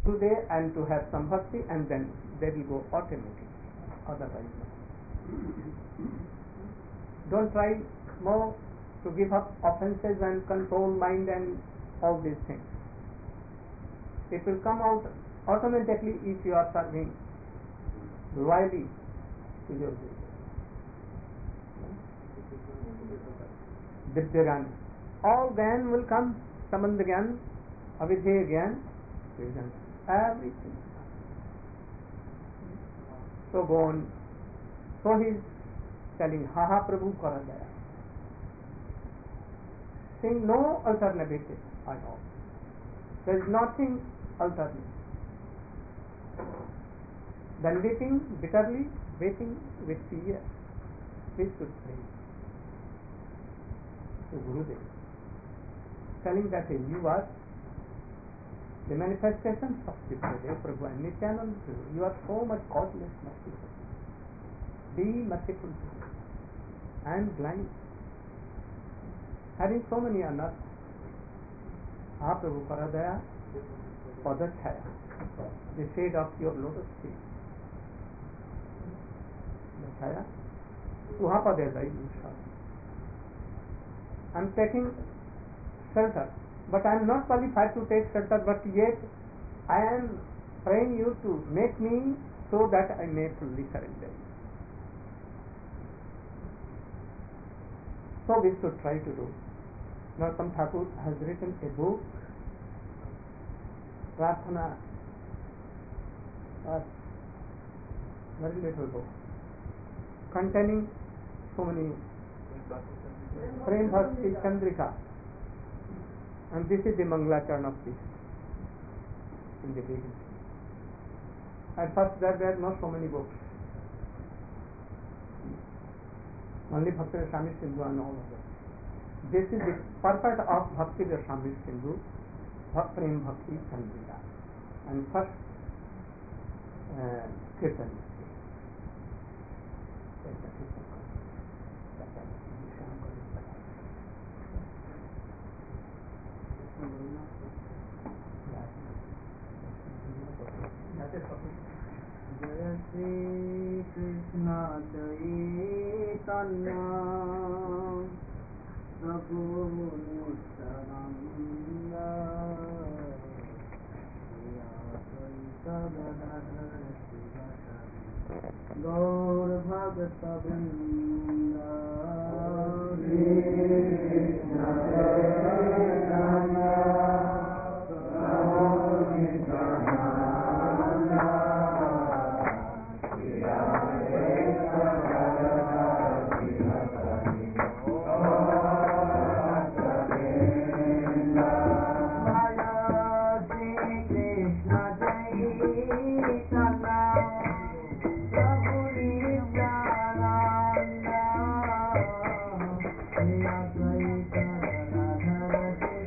today and to have some bhakti, and then they will go automatically. Otherwise, no. Don't try more to give up offenses and control mind and all these things. It will come out automatically if you are serving loyally to your Guru. Divya Gyan. All Gyan will come. Sambandha Gyan, Avidheya Gyan, everything. So go on. So he is telling, Ha ha Prabhu Kara Daya. Saying no alternative at all. There is nothing alternative. Then weeping bitterly, waiting with fear. We should pray to Gurudev, telling that you are the manifestations of Vishwadev Prabhu and Nityananda Prabhu. You are so much causeless, merciful. Be merciful to me. I am blind, having so many anarthas. Ha Prabhu Paradaya Padachaya, the shade of your lotus feet. Dachaya, Tuha Padayadai Vishwa. I am taking shelter, but I am not qualified to take shelter, but yet I am praying you to make me so that I may fully surrender. So we should try to do. Narottama Thakur has written a book, Prarthana, a very little book, containing so many Prem Bhakti Chandrika, and this is the Mangalacharan of this in the beginning. At first there were not so many books, only Bhakti Rasami Sindhu and all of them. This is the purport of Bhakti Rasami Sindhu, Prem Bhakti Chandrika, and first Kirtan. Jaya Shri Krishna Chaitanya Prabhu Nityananda Gaur Bhagata Vrinda Krishna Chaitanya Prabhu Nityananda Jaya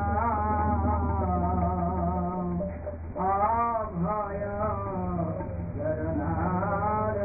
अभय शरणार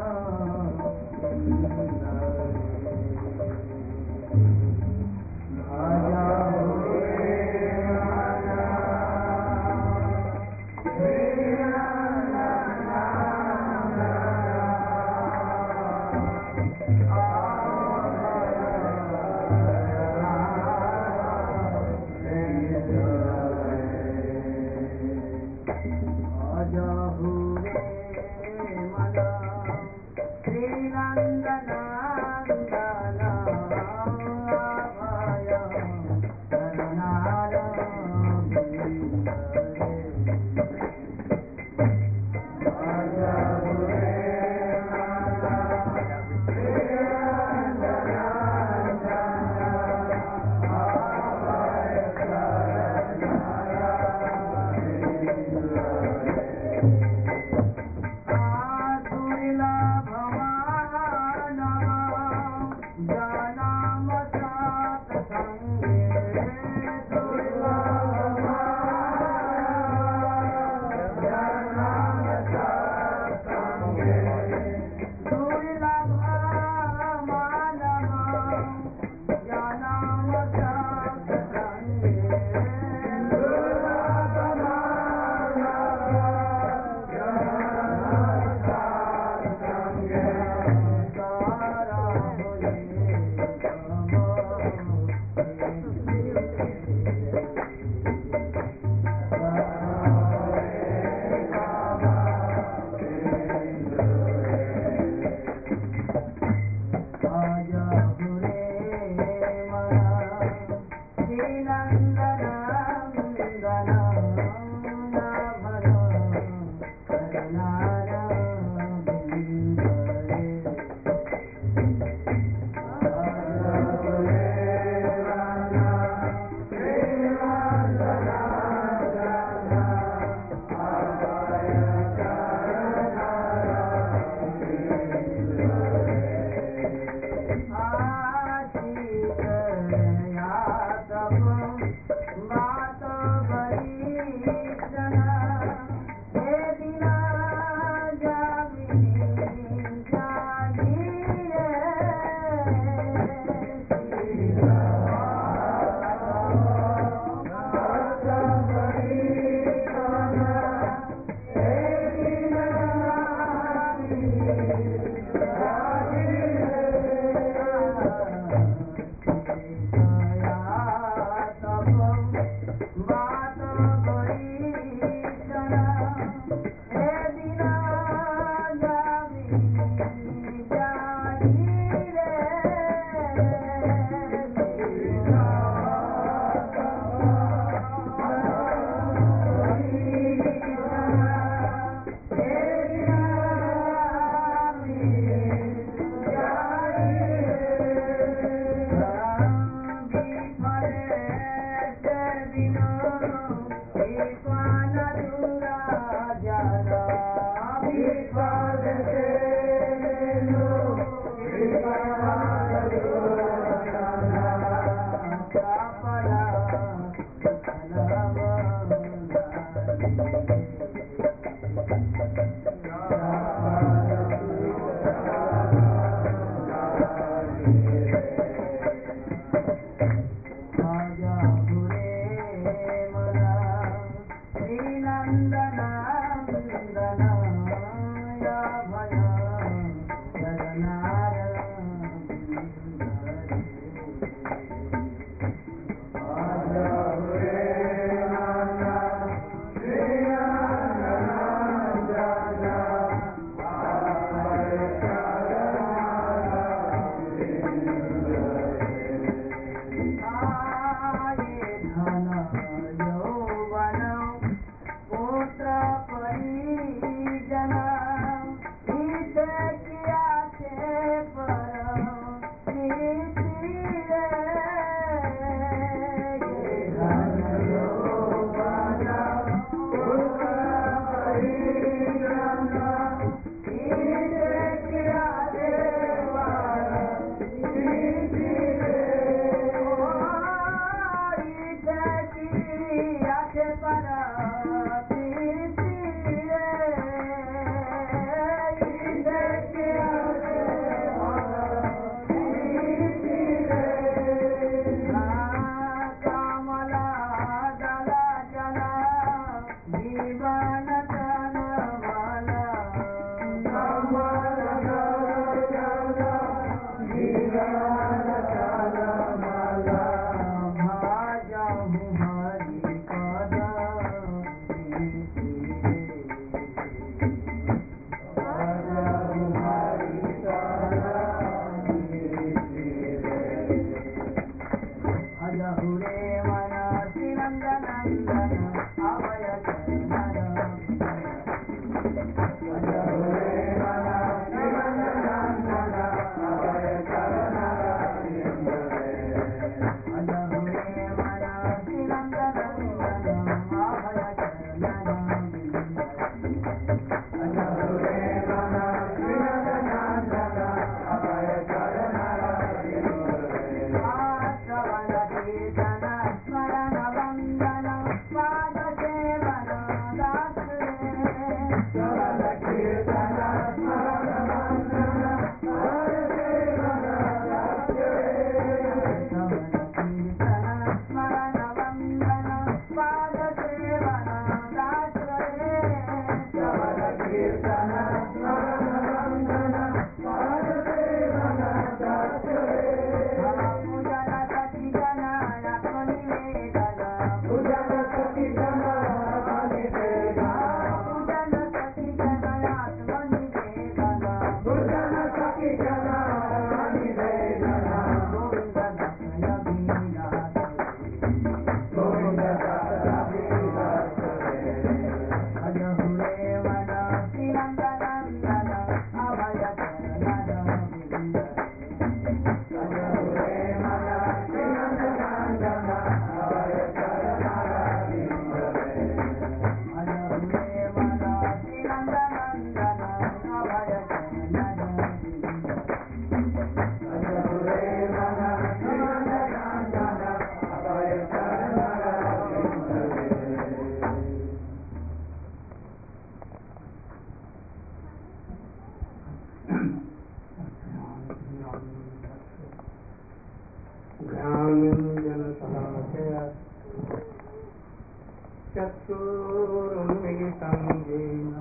चक्षुरुन्मिलितं येन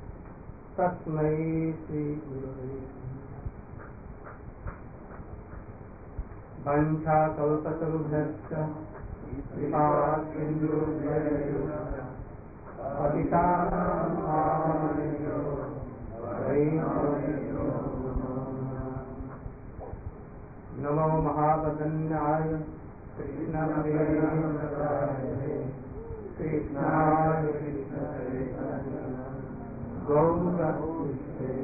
तस्मै श्रीगुरवे वञ्चाकल्पतरुभ्यश्च कृपासिन्धुभ्यैव पतितानां वैष्णवेभ्यो नमो महावदन्याय कृष्णप्रेमप्रदाय कृष्णाय गौरक्षे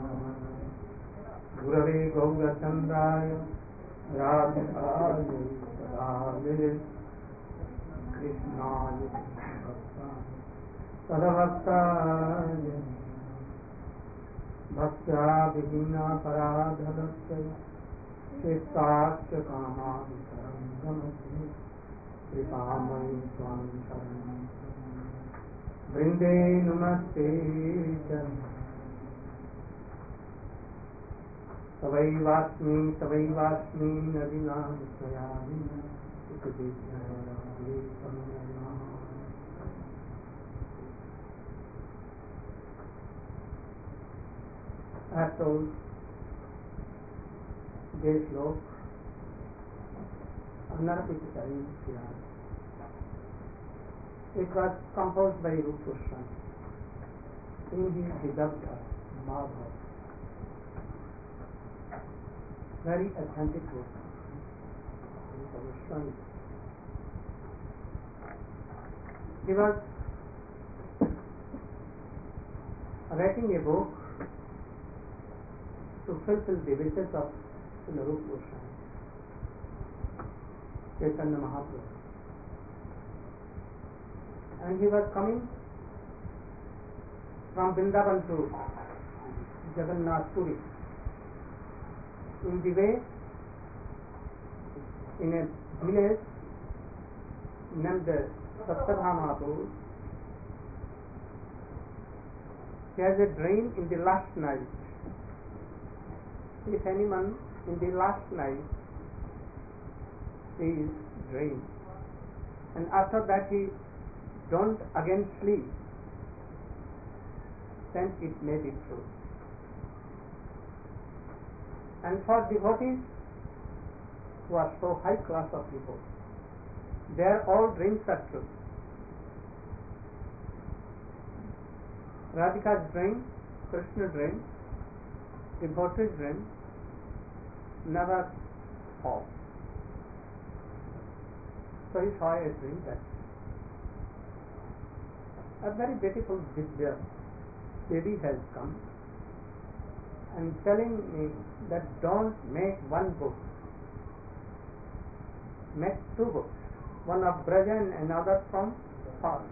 गुरवे गौरचन्द्राय राधिकाय राधे कृष्णाय तदभक्ताय भक्त्या विहीना पराधरस्य चित्ताच्च कामान्तरङ्गमस्मि कृपामयि त्वां शरणं वृन्दे नमस्ते तवैवास्मि नदीनां स्वयामि After this look, Anarpita it was composed by Rupa Goswami in his Vidabha Madhava. Very authentic book. Rupa Goswami. He was writing a book to fulfill the wishes of Srila Rupa Goswami, Chaitanya Mahaprabhu. And he was coming from Vrindavan to Jagannath Puri. In the way, in a village named Saptadhamapur, he has a dream in the last night. If anyone in the last night sees dream, and after that he don't again sleep, then it may be true. And for devotees who are so high class of people, their all dreams are true. Radhika's dream, Krishna's dream, devotee's dream never falls. So he saw a dream that a very beautiful Vidya lady has come and telling me that don't make one book, make two books, one of Braja and another from for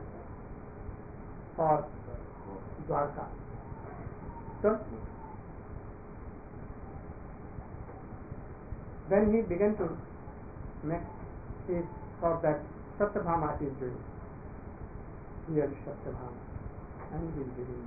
Dwarka. Don't make. Then he began to make it for that Satyabhama is doing. Here Satyabhama and he is doing.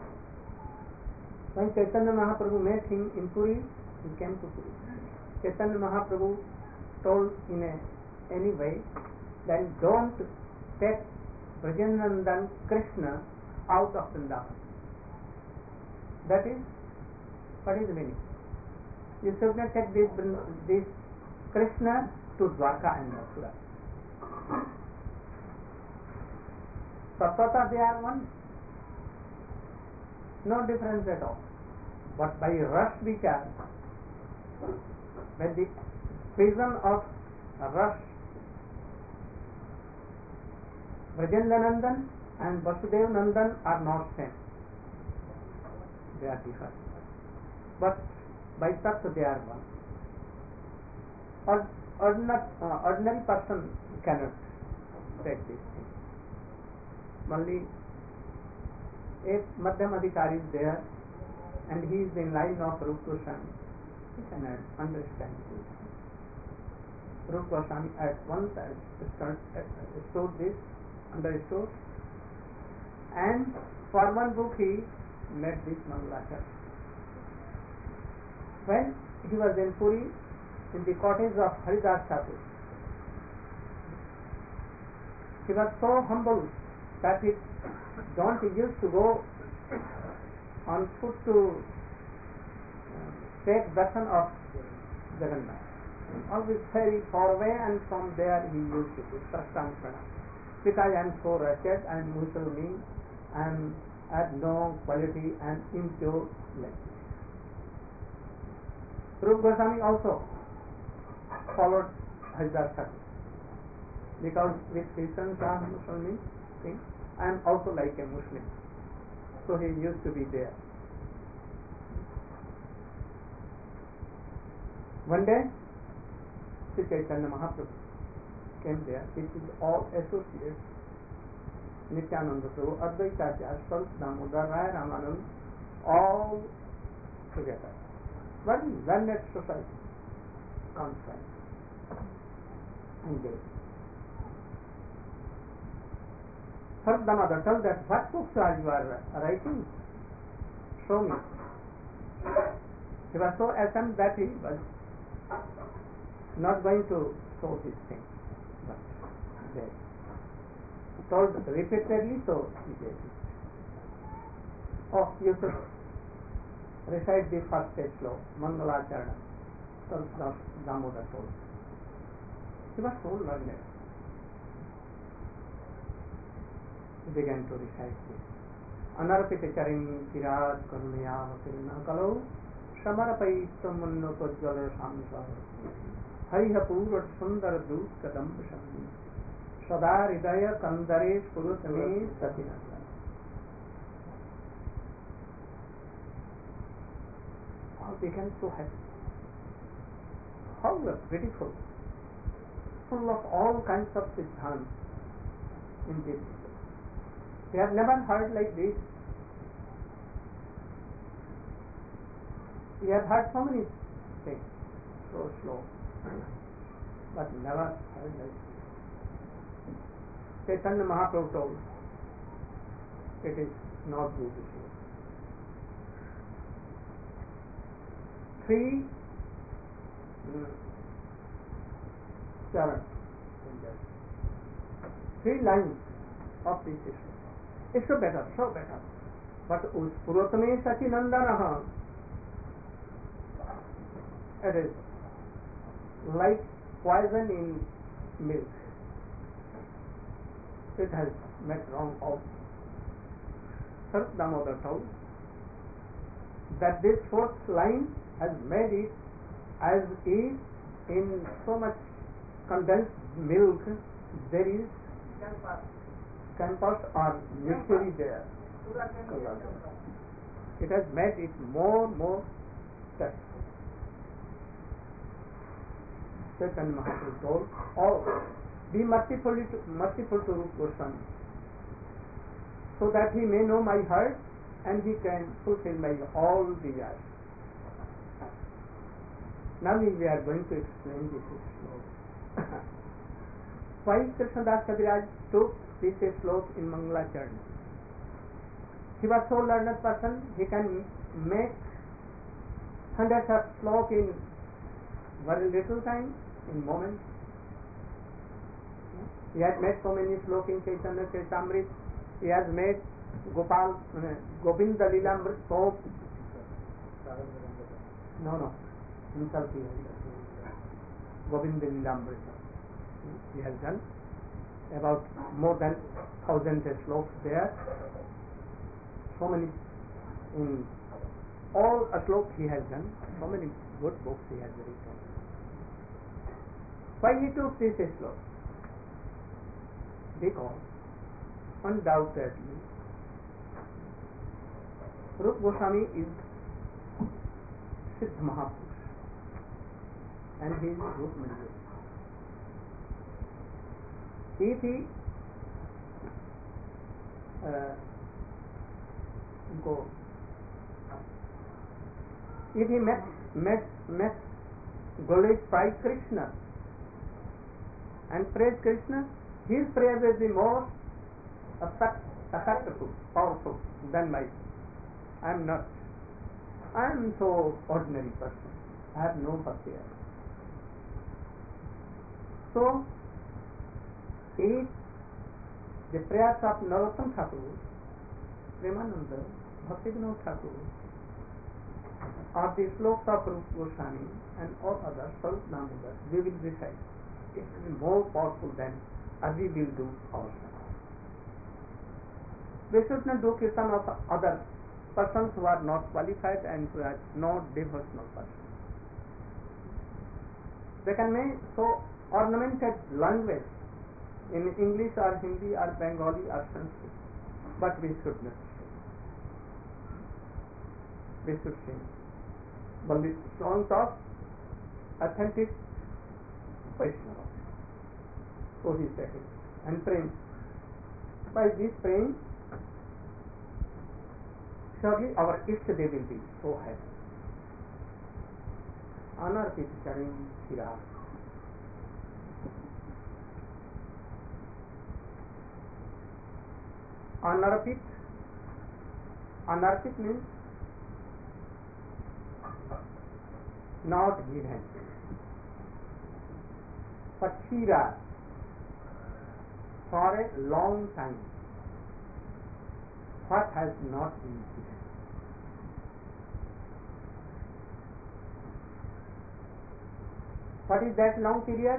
When Chaitanya Mahaprabhu met him in Puri, he came to Puri. Chaitanya Mahaprabhu told in any way that don't take Brajanandan Krishna out of Vrindavan. That is, what is the meaning? You should not take this Krishna to Dwarka and Mathura. Tattva they are one. No difference at all. But by Ras Vichar, by the prism of Ras, Brajendanandan and Vasudev Nandan are not same. They are different. But by Tattva they are one. Ordinary person cannot take this thing. Only a Madhyam Adhikari is there and he is in line of Rupa Goswami. He cannot understand this. Rupa Goswami at once stored this, understood, and for one book he made this Mangalachar. When he was in Puri, in the cottage of Haridas Thakur, he was so humble that he don't used to go on foot to take darshan of Jagannath. Always very far away, and from there he used to do Sastang Pranam. Because I am so wretched, I am Musalman, I am at no quality and impure life. Rupa Goswami also followed Haridas Thakur. Because with Christians are Musalman thing, I am also like a Muslim. So he used to be there. One day, Sri Chaitanya Mahaprabhu came there. It is all associates. Nityananda Prabhu, Advaita Acharya, Swarup Damodar, Rai Ramanand, all together. Very learned society, conference, engaged. Swarup Damodar told that what books are you writing? Show me. He was so ashamed that he was not going to show his thing. But they told repeatedly, so he did it. Oh, you should recite the first sloka, Mangalacharana. Swarup Damodar told. He was so learned. He began to recite this. Anarpita charim kirat karunaya vakirna kalau samarapaitam munnoto jala samsar hariha purat sundar dut kadam shami sada hridaya kandare purutame satinanda. All became so happy. How beautiful, full of all kinds of siddhants in this. They have never heard like this. We have heard so many things, so slow, but never heard like this. Chaitanya Mahaprabhu told, it is not good to say. 3 charan, 3 lines of this issue. It's so better, so better. But Puratame Satinandanaha, it is like poison in milk. It has made wrong also. Swarup Damodar told that this 4th line has made it as if in so much condensed milk there is campus are literally there. It has made it more successful. Chaitanya Mahaprabhu told, "Oh, be merciful to Rupa Goswami, so that he may know my heart and he can fulfill my all desires." Now we are going to explain this sloka. Why Krishnadas Kaviraj took this sloka in Mangalacharna? He was so learned person, he can make hundreds of sloka in very little time, in moments. He has made so many sloka in Chaitanya Charitamrita. He has made Govinda Lilamrita so. No. Himself he has done. Govinda Lilamrita. He has done about more than 1,000 slokas there. So many in all a sloka he has done. So many good books he has written. Why he took this sloka? Because undoubtedly Rupa Goswami is Siddha Mahapurush and he is Rupa Manjari. If he met glorified Krishna and praise Krishna, his praise will be more effective, powerful than mine. I am not. I am so ordinary person. I have no bhakti. So, if the prayers of Narottam Thakur, Premananda, Bhaktivinoda Thakur, or the slokas of Rupa Goswami and all others, Swarup Damodar, we will recite. It will be more powerful than we will do ourselves. We should not do kirtan of other persons who are not qualified and who are not devotional persons. They can make so ornamented language in English or Hindi or Bengali or Sanskrit, but we should not sing. We should sing. But the songs of authentic Vaishnava. So he said it. And praying. By this praying, surely our Ishtadev will be so happy. Anarpit Charin Shira. Anarpit means not given. But Shira, for a long time, what has not been given? What is that long period?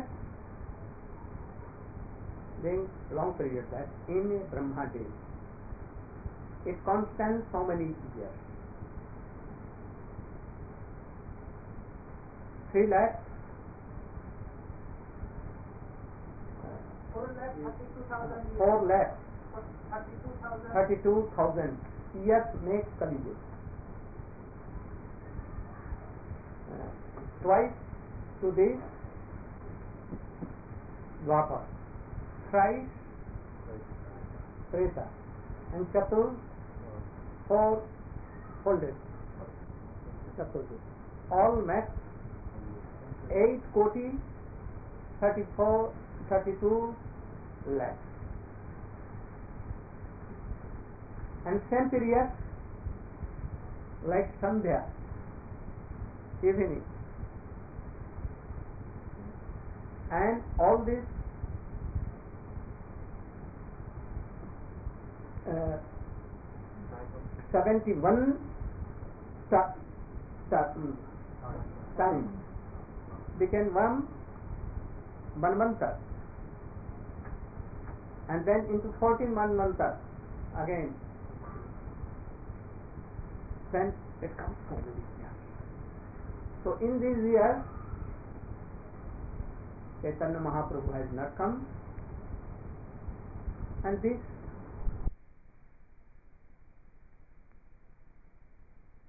The long period that in a Brahma day, it constants so many years. 3 lakhs 4 lakhs 32,000 years makes Kali Yuga. Twice to this Dwapar, thrice Treta, and Chatur 4 folded. Chaturthi. All makes 8 koti 32 lakhs. And same period, like Sandhya, evening, and all this 71 time became one manvanta, and then into 14 manvanta again. Then it comes so many years. So in these years, Chaitanya Mahaprabhu has not come, and this